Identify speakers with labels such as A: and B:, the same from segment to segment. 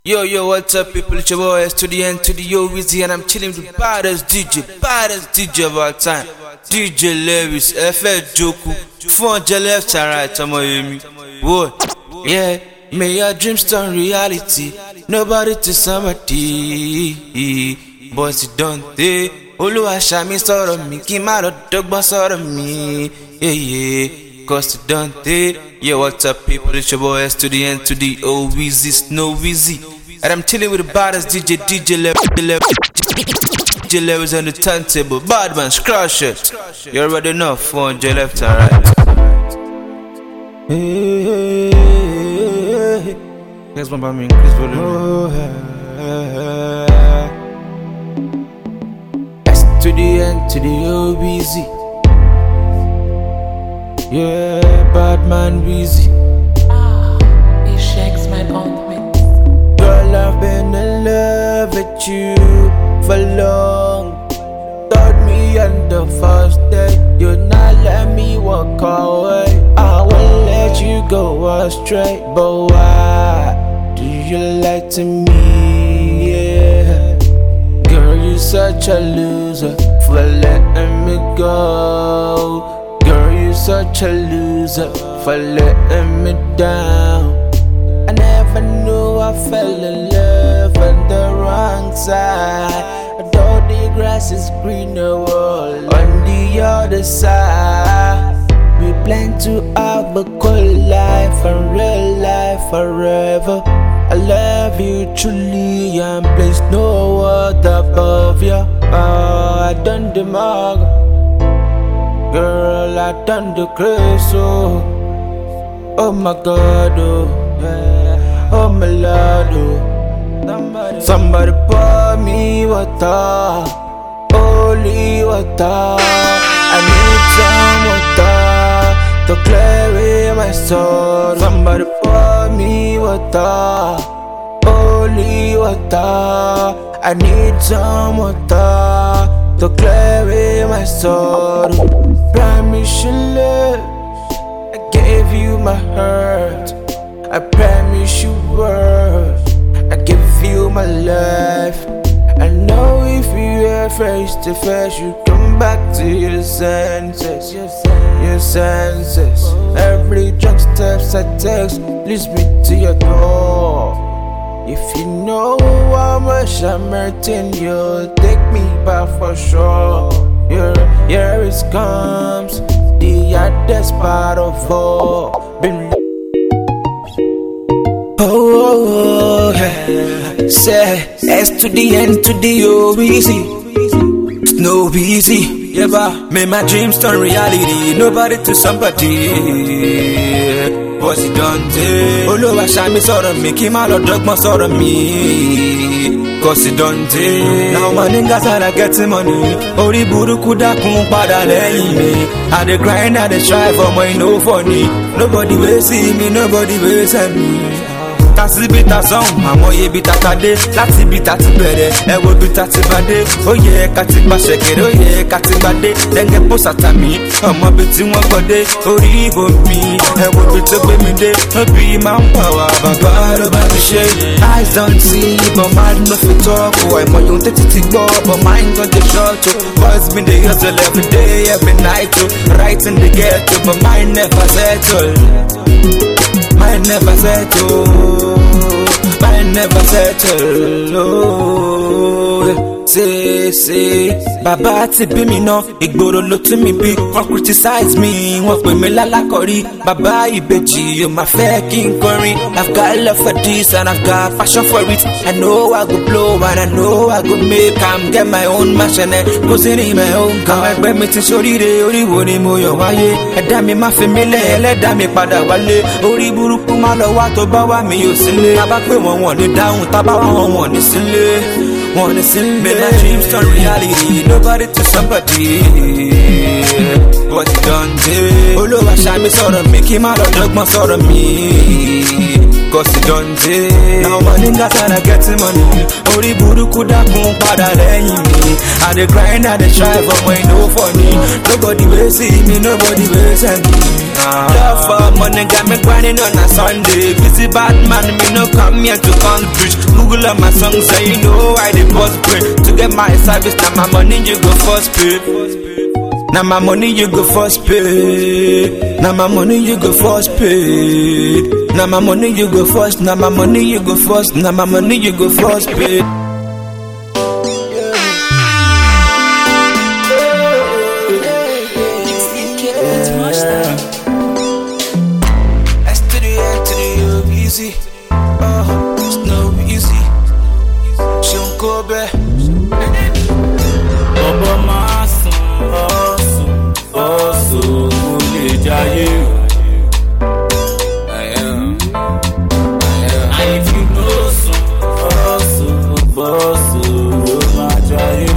A: Yo, what's up, people? It's your boy S to the N to the O Wizzy, and I'm chilling with the baddest DJ of all time, DJ Lewis, FL Joku, phone left and right, Tomoyemi. What? Yeah, may your dreams turn reality. Nobody to somebody, but it don't they. Oluwa shami sọ̀rọ̀ mi, kí n má lọ dọ́gbọ́n sọ̀rọ̀ mi. Yeah, cause it don't they. Yeah, what's up, people? It's your boy S to the N to the O Wizzy, Snow Wizzy. And I'm chilling with the baddest DJ Lewis on the turntable. Badman, crush it. You already know, phone J left and right. Here's one by me, increase volume. S to the N to the O Wizzy. Yeah, Badman Wizzy.
B: He shakes my bone.
A: I've been in love with you for long. Taught me on the first day, you not let me walk away. I won't let you go astray. But why do you lie to me? Yeah. Girl, you such a loser for letting me go. Girl, you such a loser for letting me down. I never knew I fell in love on the wrong side. Although the grass is greener on the other side. We plan to have a good life and real life forever. I love you truly and place no other above you. I done the mug, girl, I done the crazy. Oh my God, oh yeah. Oh my Lord, oh. Somebody pour me water, holy water. I need some water to clear away my soul. Somebody pour me water, holy water. I need some water to clear away my soul. Promise you love, I gave you my heart. I promise you worth, I give you my life. I know if you are face to face, you come back to your senses. Your senses. Every drunk steps I take leads me to your door. If you know how much I'm hurting, you'll take me back for sure. Here it comes, the hardest part of all. Oh, yeah. Say S to the N to the O Wizzy. Snow Wizzy. Yeah, but make my dreams turn reality. Nobody to somebody. What's it done to? Oluwa shami sọ̀rọ̀ mi, kí n má lọ dọ́gbọ́n sọ̀rọ̀ mi. Cause it done to. Now my niggas are getting money. Orí burúkú dákun padà lẹ́yìn mi. I dey grind, I dey strive for my no funny. Nobody will see me, nobody will send me. Tasi bita song, àmọye bí tata dé. Láti bí ta ti bẹ̀rẹ̀, ẹ wo bí ta ti bá dé. Ó yẹ ká ti gba ṣẹ̀kẹ̀rẹ̀, ó yẹ ká ti gba dé. Dẹ́ngẹ́ pò sàtàmì, ọmọ bí tí wọ́n gbọ́ dé. Orí ìbò mi, ẹ wo bí tó gbé mi dé. Òbí máa ń pa wá, bàbá ló bá mi ṣe. Eyes don't see, but mind no fit talk. Àìmọye ohun tètè ti gbọ́, but mind don dey short. Boys been dey hustle every day, every night. Right in the ghetto, but mind never settle. Mine never settle, mine never settle. Oh, say, bàbá ti bí mi ná, ìgboro ló tún mi bí. Wọ́n criticize me, wọ́n pè mí lálákọ̀rí. Bàbá ìbejì, yóò máa fẹ́ kí n kọrin. I've got love for this and I've got passion for it. I know I go blow and I know I go make. I'm get my own mansion and go sit in my own car. Àwọn ẹgbẹ́ mi ti ṣoríire, orí wo ni mo yọ̀ wáyé. Ẹ̀dá mi má fi mí lẹ̀, ẹlẹ́dàá mi padà wálé. Orí burúkú má lọ wá tó bá wà mí yóò sílé. Tá bá pè wọ́n ní dáhùn, tá bá wọ́n ní sílé. Wanna see me, my dreams turn reality. Nobody to somebody. What you done to? Oluwa shami sọ̀rọ̀ mi, kí n má lọ dọ́gbọ́n sọ̀rọ̀ mi. cause you don't say. Now money got and I get money. Ori buruku da kun pada lẹ́yìn mi. I dey grind, I dey strive for my no funny. Nobody will see me, nobody will send me. Love for money got me grinding on a Sunday. Busy bad man, me no come here to come preach. Google on my songs so you know I dey bust brain. To get my service, now my money you go first pay. Now my money you go first pay. Now my money you go first pay. Now my money you go first. Now my money you go first. Now my money you go first pay. Easy, oh, it's no easy. She'll go back.
C: Baba masun, osu, kule jaye. I am. And if you know some, osu, ma jaye.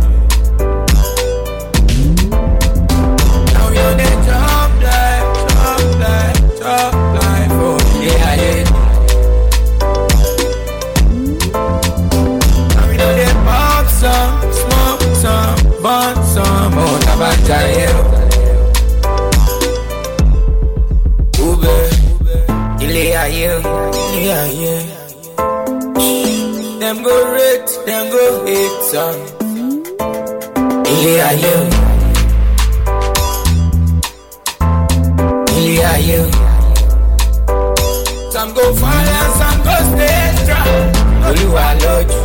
A: Now you're the top life, oh yeah. Now we know they pop some, smoke some, burn some, oh tabataye. Ube, ile aye. Them go rate, them go hate some. Ile aye. Some go fall and some go stay strong. Oluwa lójú.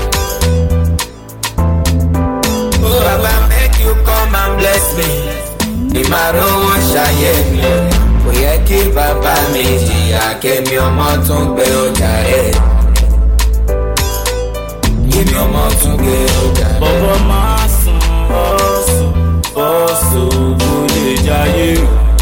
A: Oh, Baba make you come and bless me. Ìmàrówó ṣayé mi. Kò yẹ kí bàbá mi jìyà kémi ọmọ tún gbé ọjà rẹ̀. Kémi ọmọ tún gbé ọjà rẹ̀.
C: Baba masun, osu, kule jaye.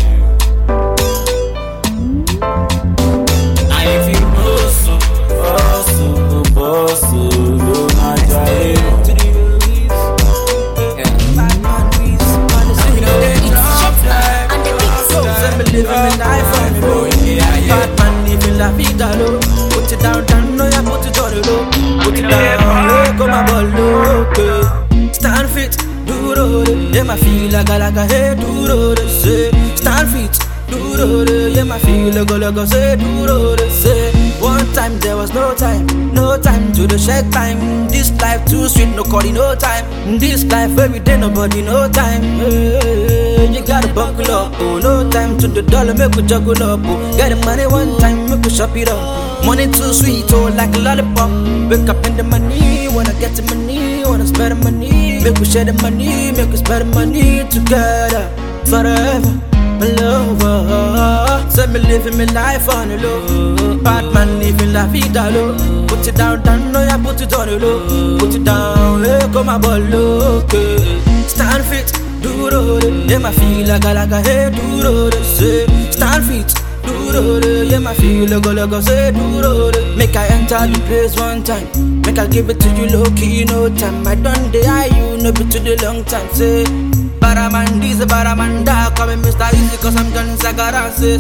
A: Living my life on the road. Bad man living la vida low. Put it down, no ya put it on the low. Put it down, low, come my ball low. Stand fit, do road. Yeah, my feel like a hey, do road. Say, stand fit, do road. Yeah, my feel like a say, do road. Say, one time there was no time to the shake time. This life too sweet, no calling no time. This life every day nobody no time. You gotta buckle up, oh. No time to the dollar, make we juggle up, oh. Get the money one time, make we shop it up. Money too sweet, oh, like a lollipop. Wake up in the money, wanna get the money, wanna spend the money. Make we share the money, make we spend the money together forever. My lover, say me living my life on the low. Bad man living la vida low. Put it down, no ya put it on the low. Put it down, hey, come my ball low. Stand fit, do road. Yeah, my feel like a hey, do road. Say, stand fit, do road. Yeah, my feel like a say, do road. Make I enter the place one time. Make I give it to you low key, no time. I done the eye, you know, be to the long time. Say, Baraman, this Baraman, da, come and Mr. Easy, cause I'm done Sagara, say,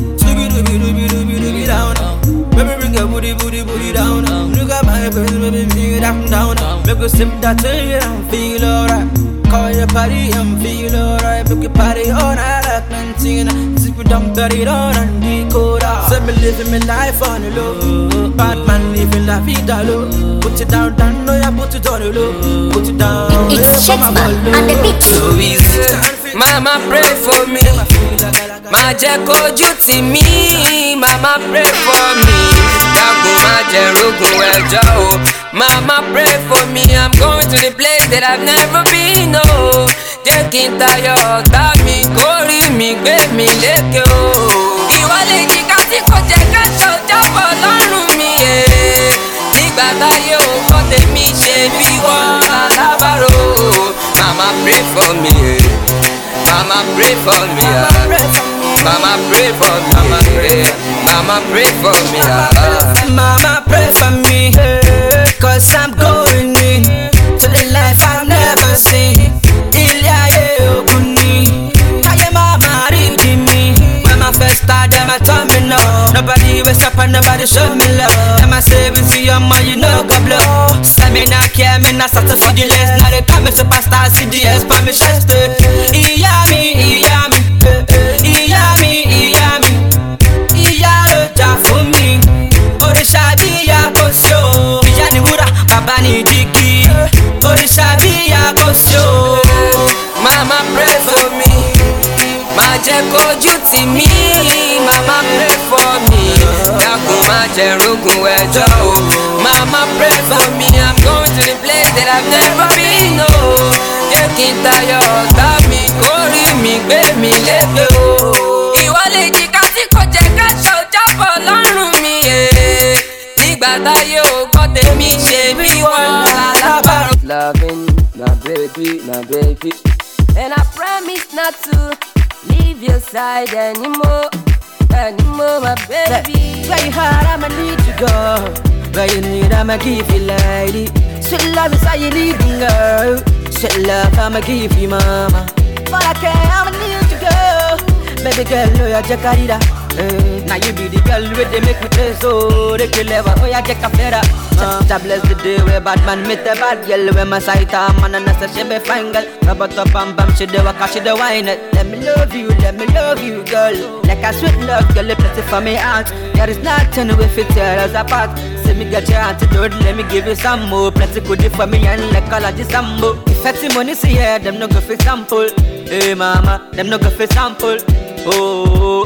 A: Dooby down. Baby, bring your booty down. Look at my face, baby, bring it down. Make you sip that thing and feel alright. Call your party and feel alright. Make you party all night like 19. Sip it down, bury it on and decode out. Say me living my life on the low. Bad man living la vida low. Put it down, no ya put it on the low. Put it down,
D: it's Shetsman and the beat.
E: So easy, mama pray for me. Ma jẹ́ kójú tì mí, mama pray for me. Dákun má jẹ́ rógun ẹjọ́ o. Mama pray for me, I'm going to the place that I've never been, oh. Jẹ́ kí n tayọ ọ̀tá mi, kórìí mi gbé mi lékè o. Ìwọ lè jí ká tí kò jẹ́ káṣọ jábọ̀ lọ́rùn mi, nígbà táyé ò kọ́ tèmi ṣe bí wọ́n alábàárò. Mama pray for me, Mama pray for me, Mama pray for me, Mama pray for me,
A: Mama pray for me, cause I'm going in to the life I've never seen. Ilé ayé òkun ni, káyé mama rí di mi. When my first start, them I told me no. Nobody waste up but nobody show me love. Am I saving to your man, you know God blow. Say me not care, me not start to see the less. Now they call me superstar, CDS, for me chest. Iya mi, iya mi, iya mi, iya mi, iya lo ja fún mi. Òrìṣà bíyà kò sí o. Ìyá ni wúrà, bàbá ni dígí. Òrìṣà bíyà kò sí o.
E: Mama pray for me. Má jẹ́ kójú tì mí. Mama pray for me. Dákun má jẹ́ rógun ẹjọ́ o. Mama pray for me. I'm going to the place that I've never been o. Jẹ́ kí n tayọ ọ̀tá mi. Kórì mi gbé mi lékè o. Ìwọ lè jìkà tí kò jẹ́ káṣọ jábọ̀ lọ́rùn mi. Nígbà táyé ò kọ́ tèmi ṣe bí wọ́n lálábàárò. Loving my baby. And I promise not to leave your side anymore, my baby.
A: Where you hard, I'ma need you, girl. Where you need, I'ma give you, lady. Sweet love is all you need, girl. Sweet love, I'ma give you, mama. But I can't, I'ma need you, girl. Baby girl, oh yeah, Jacarita. Now you be the girl where they make me play so they kill ever. Oh yeah, Jack a fera. God bless the day where bad man meet a bad girl. Where my sight a man and I say she be fine girl. Rub up bam bam, she the waka, she the wine it. Let me love you, girl. Like a sweet love, girl, plenty for me heart. There is nothing we fit tear us apart. Say me get your antidote, let me give you some more. Plenty good for me and like all of this sambo. If I money see here, them no go for sample. Hey mama, them no go for sample. Oh,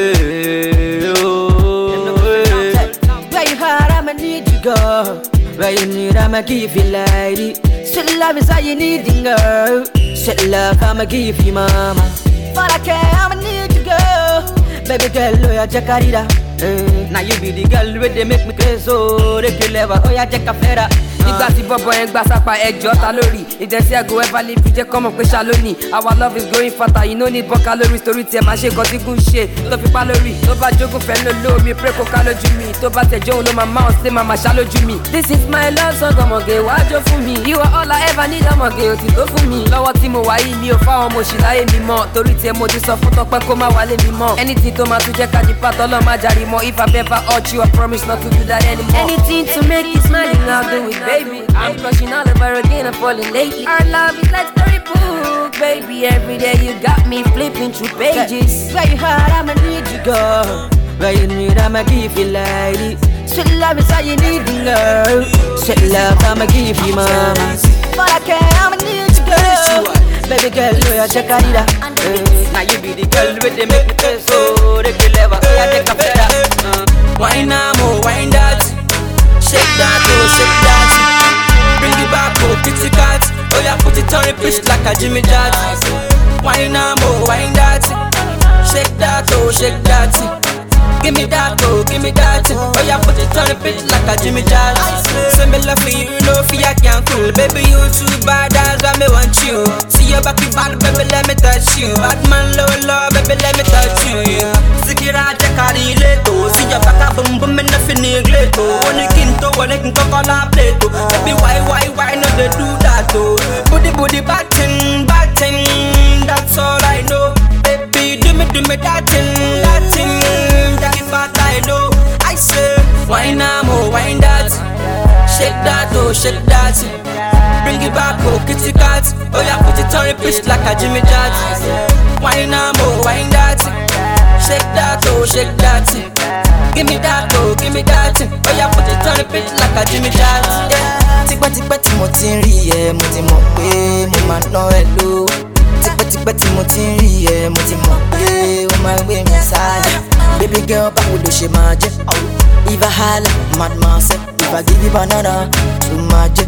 A: hey, oh, hey. Where you hard, I'ma need you, girl. Where you need, I'ma give you, lady. Sweet love is all you need, girl. Sweet love, I'ma give you, mama. But I can't, I'ma need you, girl. Baby girl, oh yeah, Jacarita. Now you be the girl where they make me crazy, so they kill ever. Oh yeah, Jack a fera.
E: Nígbà tí bọ́bọ́ yẹn gbà sápá ẹjọ́ ta lórí. Ìdẹ́sí ẹ̀gọ́ ẹ̀fà lè fi jẹ́ kọ́mọ̀ pé ṣá lónìí. Our love is growing faster, you no need more calories. Torí tiẹ̀ máa ṣe nǹkan tí gùn ṣe tó fi pa lórí. Tó bá jogún fẹ́ ló lómi, pray kó ká lójú mi. Tó bá tẹ̀jọ́ òun ló máa máa ṣe máa ṣá lójú mi. This is my love song, ọmọge wájú fún mi. You are all I ever need, ọmọge ò ti tó fún mi. Lọ́wọ́ tí mo wà yìí mi ò fáwọn ọmọ òṣì láyé mi mọ́. Torí tiẹ̀ mo ti sọ fún Tọ́pẹ́ kó má wálé mi mọ́. Anything tó máa tún jẹ́ kájí pàtó lọ́ máa jàrí mọ́. If I ever hurt you, I promise not to do that anymore. Anything to make you smiling, I'll do it, baby. I'm crushing all over again, I'm falling lately. Our love is like storybook, baby. Every day you got me flipping through pages.
A: Where you hard, I'ma need you, girl. Where you need, I'ma give you, lady. Sweet love is all you need, girl. Sweet love, I'ma give you, mama. But I can't, I'ma need you, girl. Baby girl, oh yeah, Jacarita. Now you be the girl where they make me feel so they kill ever. Oh yeah, Jack a fera. Wine now, wine that. Shake that, oh shake that. Bring it back, oh kitty cat. Oh yeah, put it on repeat like a Jimmy Jazz. Wine now, wine that. Shake that, oh shake that. Give me that, oh give me that. Oh yeah, put it on repeat like a Jimmy Jazz. Say me love for you, no fear can't cool. Baby you too bad, that's why me want you. See your back bad, baby let me touch you. Bad man low, baby let me touch you. Sikira Jakari leto. See your back boom boom, me nothing neglect. One kinto, one can call a plate. Baby why not they do that oh? Booty batting, that's all I know. Baby do me that thing, that's what I know. I say wine now, wine that. Shake that, oh shake that. Bring it back, oh kitty cat. Oh yeah, put it on repeat like a Jimmy Jazz. Wine now, wine that. Shake that, oh shake that. Give me that, oh give me that. Oh yeah, put it on repeat like a Jimmy Jazz. Yeah. Tipẹ́tipẹ́ tí mo ti ń rí ẹ, mo ti mọ̀ pé mo máa ná ẹ lò. Tipẹ́tipẹ́ tí mo ti ń rí ẹ, mo ti mọ̀ pé ó máa gbé mi sáyà. Baby girl, báwo ló ṣe máa jẹ́? If I holla, mad man say. If I give you banana, too much.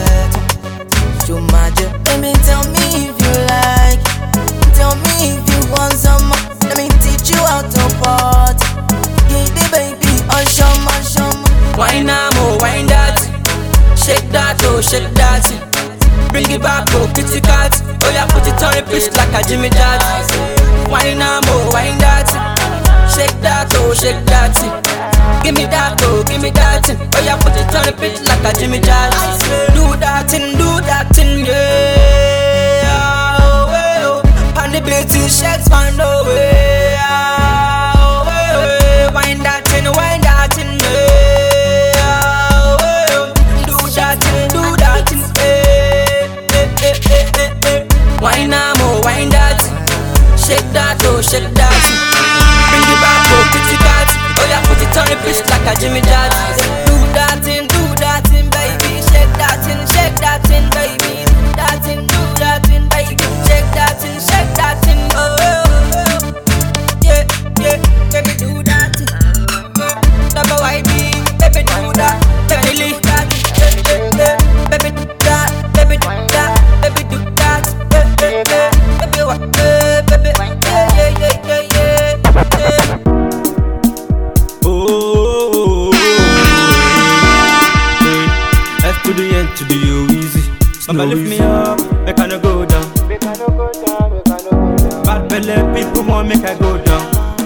A: Baby, tell me if you like. Tell me if you want some more. Let me teach you how to party. Give the baby a shama. Wine now, wine that. Shake that, oh shake that. Bring it back, oh kitty cat. Oh yeah, put it on repeat like a Jimmy Jazz. Wine now, wine that. Shake that, oh shake that. Give me that, oh give me that. Oh yeah, put it on repeat like a Jimmy Jazz. Do that thing, yeah. Oh, and the beauty shakes my no way. Oh, wine that thing, to the easy. Mama lift me up, make I no go down. Bad belly people want make I go down.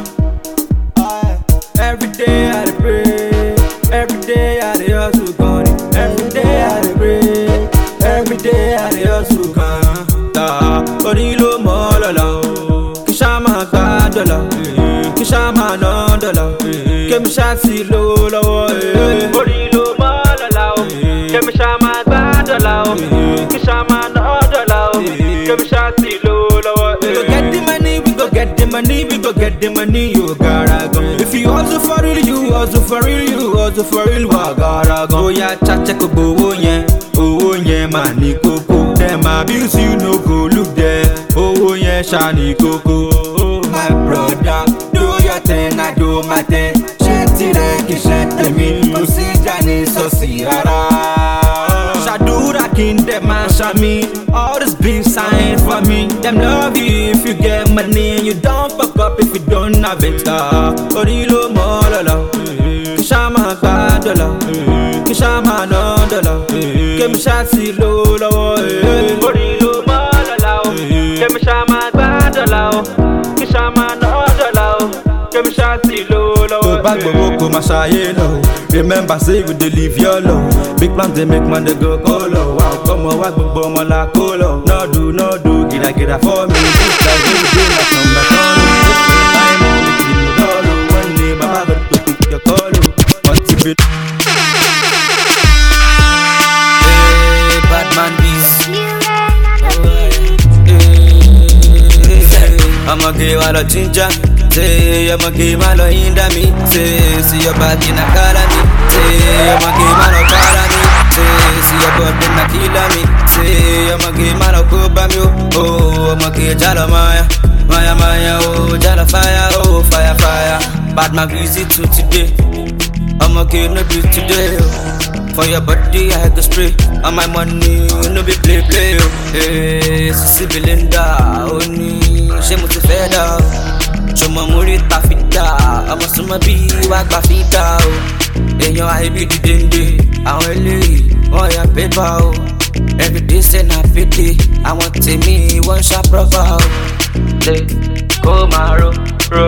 A: Every day I dey pray, every day I dey hustle gun. Every day I dey pray, every day I dey hustle gun. Orí ló mọ́ lọ́la o, kí ṣá máa gbá dọ́là, kí ṣá máa ná dọ́là, kémi ṣá ti lówó lọ́wọ́. Orí ló mọ́ lọ́la o, kémi ṣá máa gbá dọ́là o, kí ṣá máa ná dọ́là o, kémi ṣá ti lówó lọ́wọ́. We go get the money, we go get the money, we go get the money, you gotta go. If you hustle for real, you hustle for real, you hustle for real, wa gotta go. Oya chacha kò gbowó yẹn máa ní kókó. Dem abuse you no go look there, owó yẹn ṣá ní kókó. My brother, do your thing, I do my thing. Ṣé tirẹ̀ kì í ṣe tèmi? Kò sí ìjà ní sọ́ọ̀sì rárá. Ṣàdúrà kí n dẹ̀ máa ṣàmì. All this being signed for me. Them love you if you get money, and you don't fuck up if you don't have it. Orí ló mọ́ lọ́la, kí ṣá máa gbá dọ́là, kí ṣá máa ná dọ́là, kémi ṣá ti lówó lọ́wọ́. Orí ló mọ́ lọ́la o, kémi ṣá máa gbá dọ́là o, kí ṣá máa ná dọ́là o, kémi ṣá ti lówó lọ́wọ́. Tó bá gbowó kó máa ṣayé lọ, remember say we dey live your love. Big plans dey make man dey go kolo. Wà á kọ́mọ wá gbogbo ọmọ la kó lọ. Nọ́ọ̀dù gìdàgìdà for me. This life wey we dey like number one. Time on the clean the door. One day baba go to pick your call. But if it bad man beats. I'ma give all the ginger. Say I'ma give all the hinda me. Say see your back in a car me. Say I'ma give all the car me. Say see your body na kill me. Say I'ma give all the coba me. Oh I'ma give jala maya, oh jala fire, oh fire. Bad man visit to today. I'ma give no beat today. For your body I go spray. On my money no be play. Hey, Sisi Belinda, oni ṣé mo ti fẹ́ dà o. Ṣọmọ mo rí ta fi dà, ọmọ súnmọ́ bí wàá gbà fi dà o. Èèyàn àìbí dídéńdé, àwọn eléyìí wọ́n ya pépà o. Everyday say na payday, àwọn tèmi wọ́n ṣá prọ́fà o. Ṣé kó máa ro.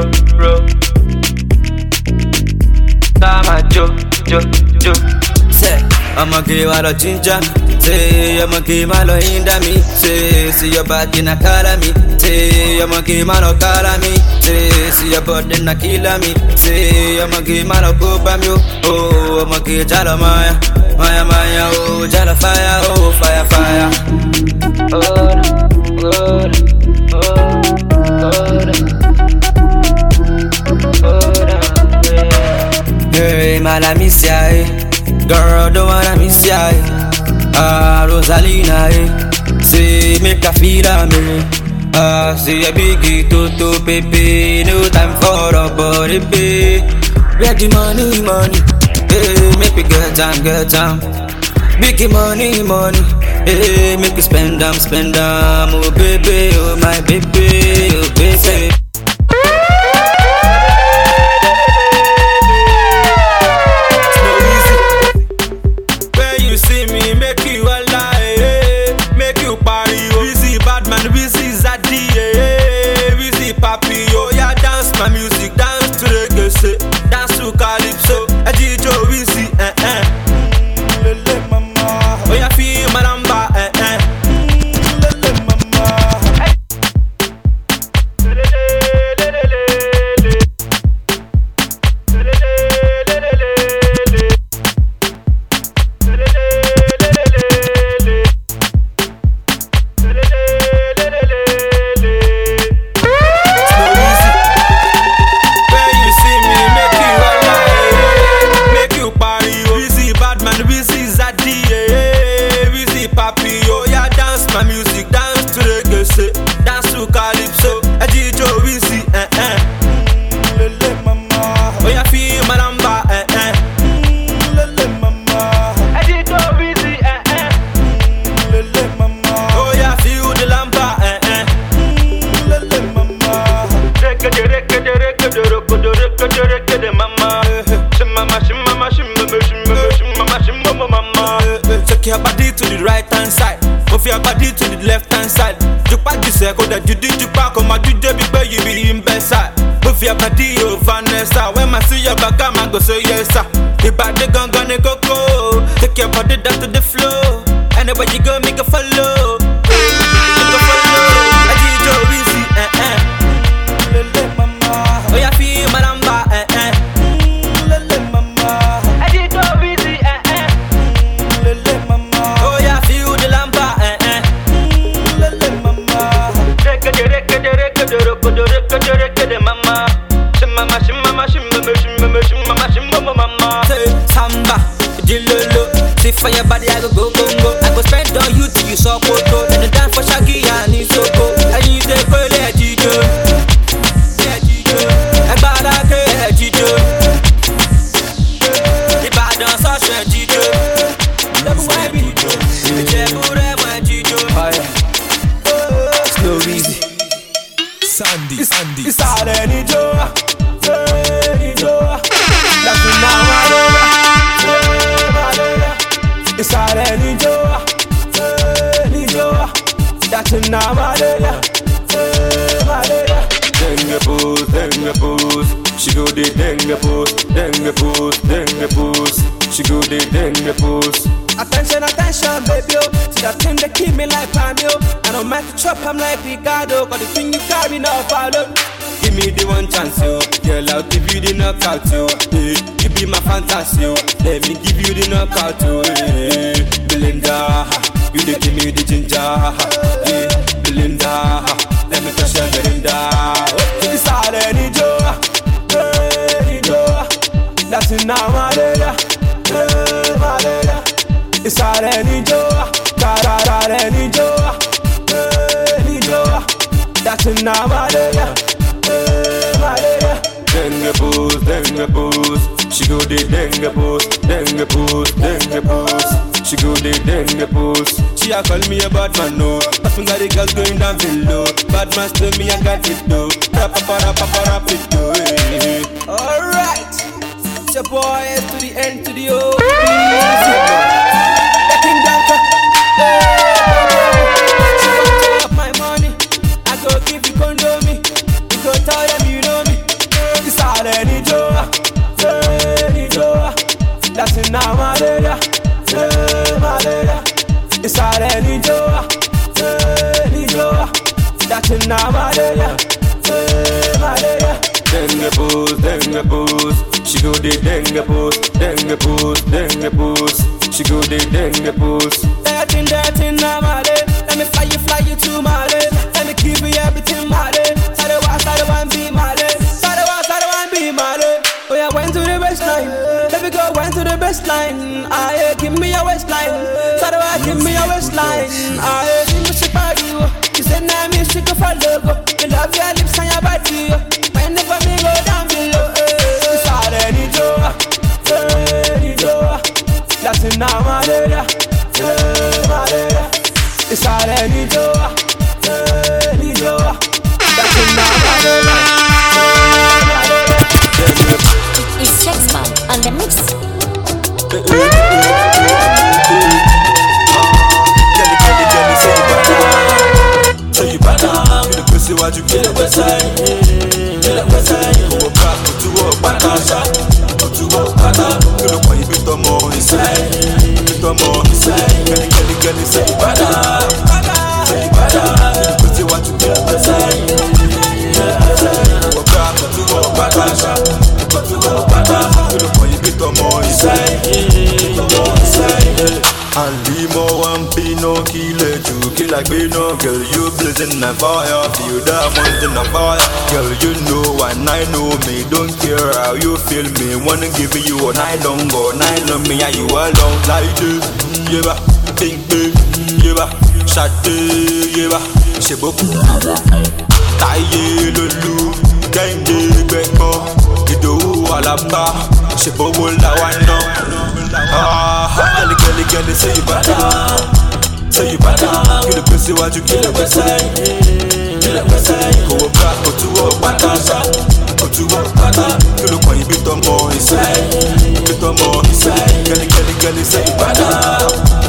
A: Ká máa jó. Say, I'ma give all the ginger. Say, I'ma give all the hinda me. Say, see your body na call me. Say, I'ma give all the call me. Say, see your body na kill me. Say, I'ma give all the go by me. Oh, I'ma give jala maya, oh jala fire, oh fire. Hey, mala misia, girl, don't wanna miss ya. Rosalina, say make her feel me. Say a biggie to baby, no time for a body, baby. Where the money, hey, make me get time. Biggie money, hey, make me spend them, oh baby, oh my baby, oh baby. My music, dance to reggae, dance to calypso. Ejijo Wizzy, lele mama. Oh ya feel my number, lele mama. Take your body to the right hand side, move your body to the left hand side. Jupa jise ko da judy jupa ko ma jude bi pe you be in bed side. Move your body over Vanessa. When I see your back, I go say yes sir. The body gon' go. Take your body down to the floor. Anywhere you go, make a follow. Make a follow. I did your easy, Lele mama. Oh yeah, feel my number, Lele mama. I did your easy, Lele mama. Oh yeah, feel the lamba, Lele mama. Reke mama. Shimama. Say samba, dilolo. See for your body, I go. I go spend on you till you so photo. Then the dance for Shaggy and Isoko. And you say go let Jijo. And Barake Jijo. The bad dance such a Jijo. Love why be the Jebure my Jijo. Slow easy.
C: Sandy.
A: It's all any joke. That's now it's all any joke. That's now Dengue pose. She go the dengue pose. She go the dengue pose. Attention, baby, oh. See that thing that keep me like Pamio. I don't mind to chop, I'm like Ricardo. Got the thing you carry now, follow. Give me the one chance, yo. Girl, I'll give you the knockout, yo. You be my fantasy, yo. Let me give you the knockout, yo. Belinda, you dey give me the ginger. Belinda, let me touch your Belinda. It's all any joke. That's in now, my lady. It's all any joke. Any joke. That's in now, my lady. Dengue pose. She go the dengue pose. She go the dengue pose. She a call me a bad man, no. But when got the girls going down below. Bad man tell me I got it, though. Rap it, though. Alright, it's your boy S to the N to the O. The King Dancer. She gon' up my money. I go give you condomi. You go tell them you know me. It's all any joke. That's in now, my lady. It's all any joke. That's in now, my lady. Dengue pose. She go the dengue pose. She go the dengue pose. That in now, my lady. Let me fly you to my lady. Let me give you everything, my lady. Side one be my lady. Side one be my lady. Oh yeah, went to the waistline. Let me go, went to the waistline. Aye, give me your waistline. Side give me your waistline. Aye, give me shit for you. You said now me shit for logo. You love your lips and your body. Whenever me go down below. It's all any joke. That's in now, my lady. It's all any joke. That's in now, my lady.
D: It's Shakesman on the mix.
A: Say you better. You the pussy, what you get the west side. Go back, go to work, back on shot. Go to work, back on. You look when you beat them more inside. Kelly, say you better. Say you better. You the pussy, what you get the west side. Go back, go to work, back on shot. Go to work, back on. You look when you beat them more inside. And Limo and Pino kill like Bino. Girl, you blazing on fire. Feel that one's in the fire. Girl, you know and I know me. Don't care how you feel me. Wanna give you a night long go. Night long me and you alone. Like this, yeah, think big, yeah, shot yeah, Sheboku. Taye lulu, kenge beko. Ido alamba, Sheboku la wano. Kelly, say you better. You the pussy, what you kill the west side. Go back, go to work, back on shot. Go to work, back on. You look when you beat them more inside. Kelly, say you better.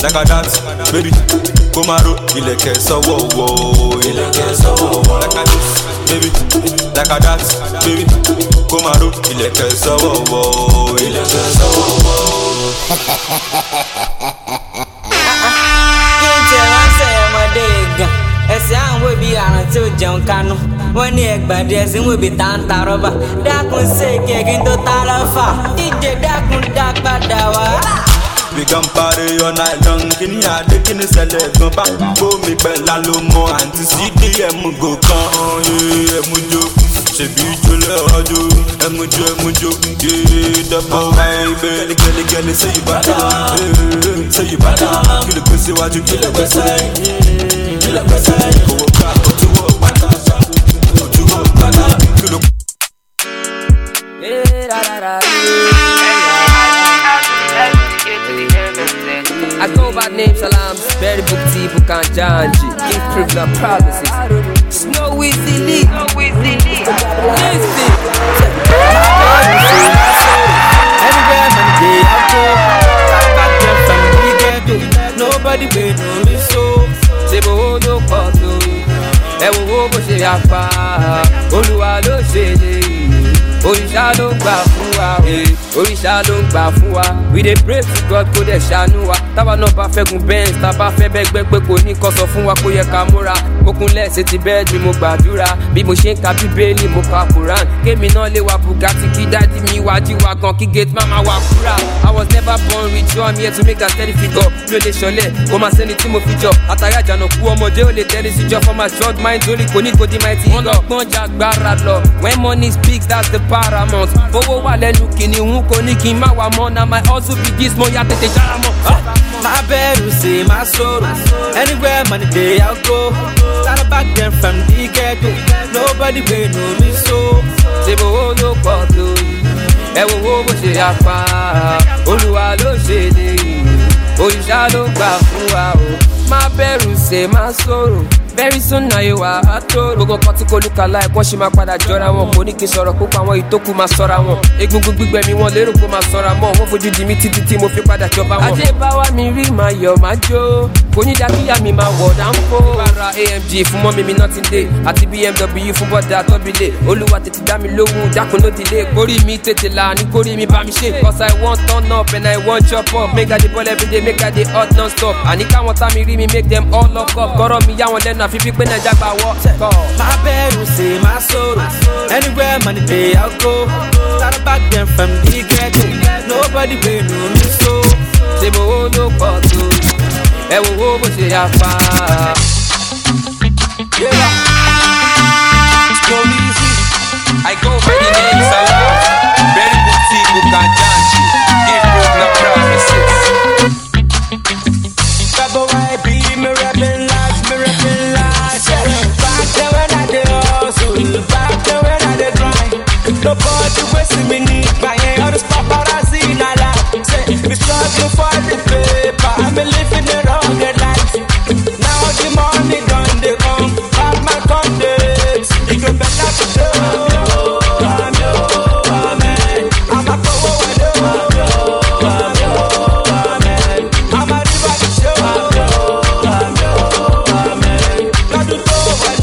A: like a dance, baby. Komaro, ileke sowo wo, ileke sowo wo. Like a this, baby, like a dance, baby. Komaro, ileke sowo wo, ileke sowo wo.
F: Ẹsẹ̀ àwọn òbí àrùn tí ó jẹun kánú. Wọ́n ní ẹgbàdì ẹ̀sìn wọ́n bí táǹtà rọ́bà. Dákun ṣe kéèkì tó tá lọ́fà. Díje dákun dá padà wá.
A: We can party all night long. Kini ade kini ṣẹlẹ̀ gan bá gbó mi pẹ̀lá ló mọ àǹtí sídìí ẹ̀mú gò kan. Ẹ̀mú jó ṣèbí jó lẹ́ọ̀jọ́. Ẹ̀mú jó dọ́pọ̀ wáyé gẹ́lẹ́gẹ́lẹ́ ṣé ìbàdà. Ṣé ìbàdà kí ló gbé síwájú kí ló gbé sẹ́yìn. Kí ló gbé sẹ́yìn. Owó ká ojúwò pátá. Ojúwò pátá kí ló.
E: I go by name Salams, Berry Book Tea, Bukan Janji, King Privilege and Promises. Snow Easy Lee, listen.
F: Anywhere man day I go, back there from the ghetto. Nobody will know me so.
E: Sebo no koto, ewo wo bo se apa, Olúwa ló ṣe léyìí. Òrìṣà ló gbà fún wa, òrìṣà ló gbà fún wa. We dey pray to God kó dẹ̀ ṣàánú wa. Táwa náà bá fẹ́ gun Benz, tá bá fẹ́ bẹ́gbẹ́ pé kò ní kó sọ fún wa kó yẹ ká múra. Mo kúnlẹ̀ ṣe ti bẹ́ẹ̀ ni mo gbàdúrà. Bí mo ṣe ń ka Bíbélì mo ka Quran. Kémi náà lè wa Bugatti kí dádì mi wá jí wa gan kí gate mama wa kúrà. I was never born rich, so I'm here to make a steady figure. Mi ò lè ṣọlẹ̀, kò máa sẹ́ni tí mo fi jọ. Àtàrí àjànàkú ọmọdé ò lè tẹ́lẹ̀ síjọ for my short mind torí kò ní kò di mighty. Wọ́n lọ gbọ́n jàgbára lọ. When money speaks, that's the paramount. Owó wà lẹ́nu kìnìún kò ní kí n má wà mọ́. Na my hustle be this mo ya tètè jára mọ́.
F: My bẹ̀rù ṣe máa sọ̀rọ̀. Anywhere man day I go. Start back then from the ghetto. Nobody will know me so.
E: Ṣèbò owó ló pọ̀ tó yìí. Ẹ wo owó bó ṣe apá. Olúwa ló ṣe léyìí. Òrìṣà ló gbà fún wa o. Má bẹ̀rù ṣe máa sọ̀rọ̀. Very soon now you are at all. Gbogbo kan tí kò lùkà láì wọ́n ṣì máa padà jọra wọn. Kò ní kí n sọ̀rọ̀ púpọ̀ àwọn ìtókù máa sọ́ra wọn. Egungun gbígbẹ mi wọn lérò kó máa sọ́ra mọ́. Wọ́n fojú di mi títí tí mo fi padà jọba wọn. Ajé bá wá mi rí máa yọ̀ máa jó. Kò ní dákíyà mi máa wọ̀ dáńfó. Bára AMG fún mọ́mí mi náà ti dé. Àti BMW fún bọ́dà tọ́bílẹ̀. Olúwa tètè dá mi lóhùn dákun ló dilé. Kórì mi tètè là ní kórì mi bá mi ṣe. Cause I want turn up and I want chop up. Make I dey ball everyday, make I dey hot non-stop. Àní káwọn tá mi rí mi make them all lock up. Kọ́rọ̀ mi yá wọn lẹ́nu àfi bí pé Nàìjà gbà.
F: My bẹ̀rù ṣe máa sọ̀rọ̀. Anywhere man day I go. Start back then from the ghetto. Nobody will know me so.
E: Ṣèbò owó ló pọ̀ tó yìí. Ẹ wo owó bó ṣe apá. I go by the name Salams, Berry Book Tea, Bukan Janji, King Privilege and Promises.
G: Nobody wasting me need buying all this paparazzi in a life. Say, we struggling for the paper, I'm living a rugged life. Now the money done, they come, have my contacts. You can bet that you do. I'm a power window. I'm a river to show. Not to go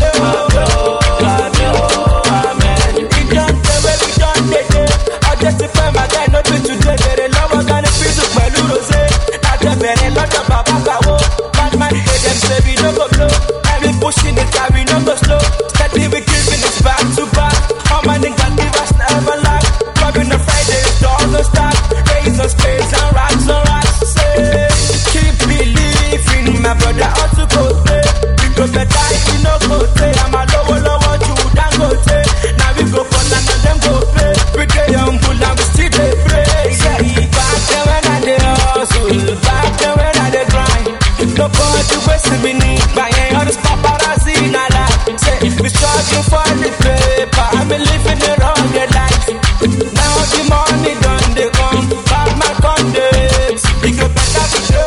G: justify my guy, not to today. Very low, I'm gonna feel the pẹ̀lú rosé. Lájọ bẹ̀rẹ̀ lọ́jọ́ bàbá kàwó. Bad man hate them, say we no go blow. Every pushing it, we no go slow. Steady we giving it back to back. All my niggas leave us never lack. Clubbing on Friday, don't no stop. Raise on space and rocks on rocks. Say, keep believing, my brother ought to go play. We go better if you no go play. I'm a lower to don't go play. Now we go for none of them go play. We get young bull and we still dey play. Yeah, back there when I dey hustle, back there when I dey grind. Nobody wasting me need buying all this paparazzi in a life. Say, we struggling for the paper, I'm living a rugged life. Now the money done, they come, back my contacts. You go better to show.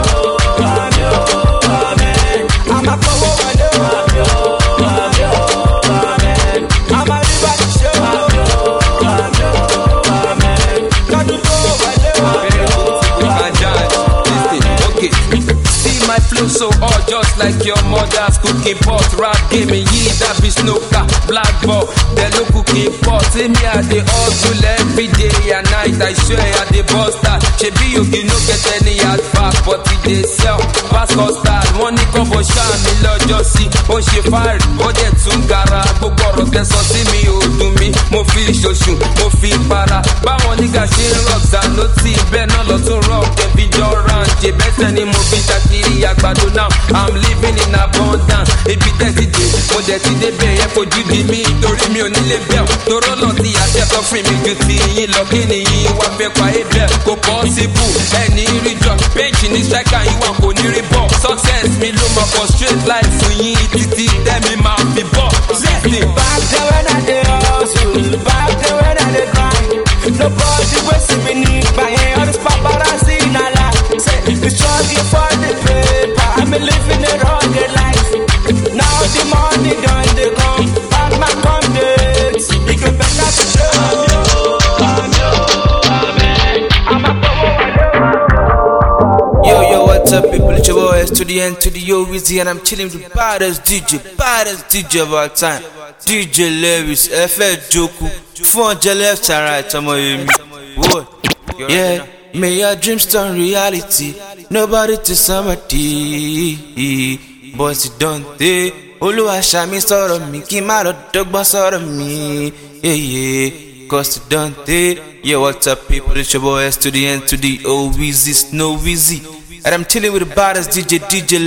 G: I'm a power window. I'm a river to show.
H: hot just like your mother's cooking pot. Rap game yìí dàbí snooker, black ball, they no cooking pot. See me at the hustle every day and night, I swear I the buster. Shebi you no get any hard back, but it dey sell. Pass custard, money come for ṣáà mi lọ́jọ́ sí. Ó ṣe fáàrí, ó dẹ̀ tún gara. Gbogbo ọ̀rọ̀ tẹ̀sán sí mi ò dùn mí. Mo fi ṣoṣù, mo fi para. Báwọn nígbà ṣe ń rock Zanoti, bẹ́ẹ̀ náà lọ tún rock Kevin Durant. Ṣé bẹ́sẹ̀ ni mo fi ṣàkiri àgbàdo now? I'm living in abundance. Ibi tẹ́tí dé, mo dẹ̀ ti dé bẹ́ẹ̀ yẹn fojú di mí. Torí mi ò nílé bẹ́ẹ̀. Torọ́ náà ti àtẹ́kọ̀ọ́ fún mi ju ti yín lọ. Kí ni yín wá fẹ́ pa ebẹ̀? Kò possible. Ẹni rí jọ, bench ní striker yín wà kò ní rí bọ̀. Success mi ló mọ̀ for straight life fún yín. Títí tẹ́mi máa fi bọ̀. Listen.
G: Back there when I dey hustle, back there when I dey grind. Nobody will see me need my hand. All this paparazzi in a lie. Say, we struggle for the paper. I'm living a rugged life. Now the money done, they come. All my convicts, you can better to show.
A: Yo, what's up, people? It's your boy S to the N to the O, Wizzy, and I'm chilling with the baddest DJ of all time, DJ Lewis, FL Joku, 400 left and right, I'm on what? Yeah, may your dreams turn reality, nobody to somebody, boys you don't they, Oluwa Shami sọ̀rọ̀ mi, kí má lọ dọ́gbọ́n sọ̀rọ̀ mi, yeah, cause you don't they. Yeah, what's up, people? It's your boy S to the N to the O, Wizzy, Snow Wizzy. And I'm chilling with the baddest DJ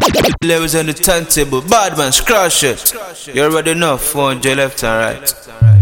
A: Lewis on the turntable. Bad man, crush it. You already know, 400 left and right.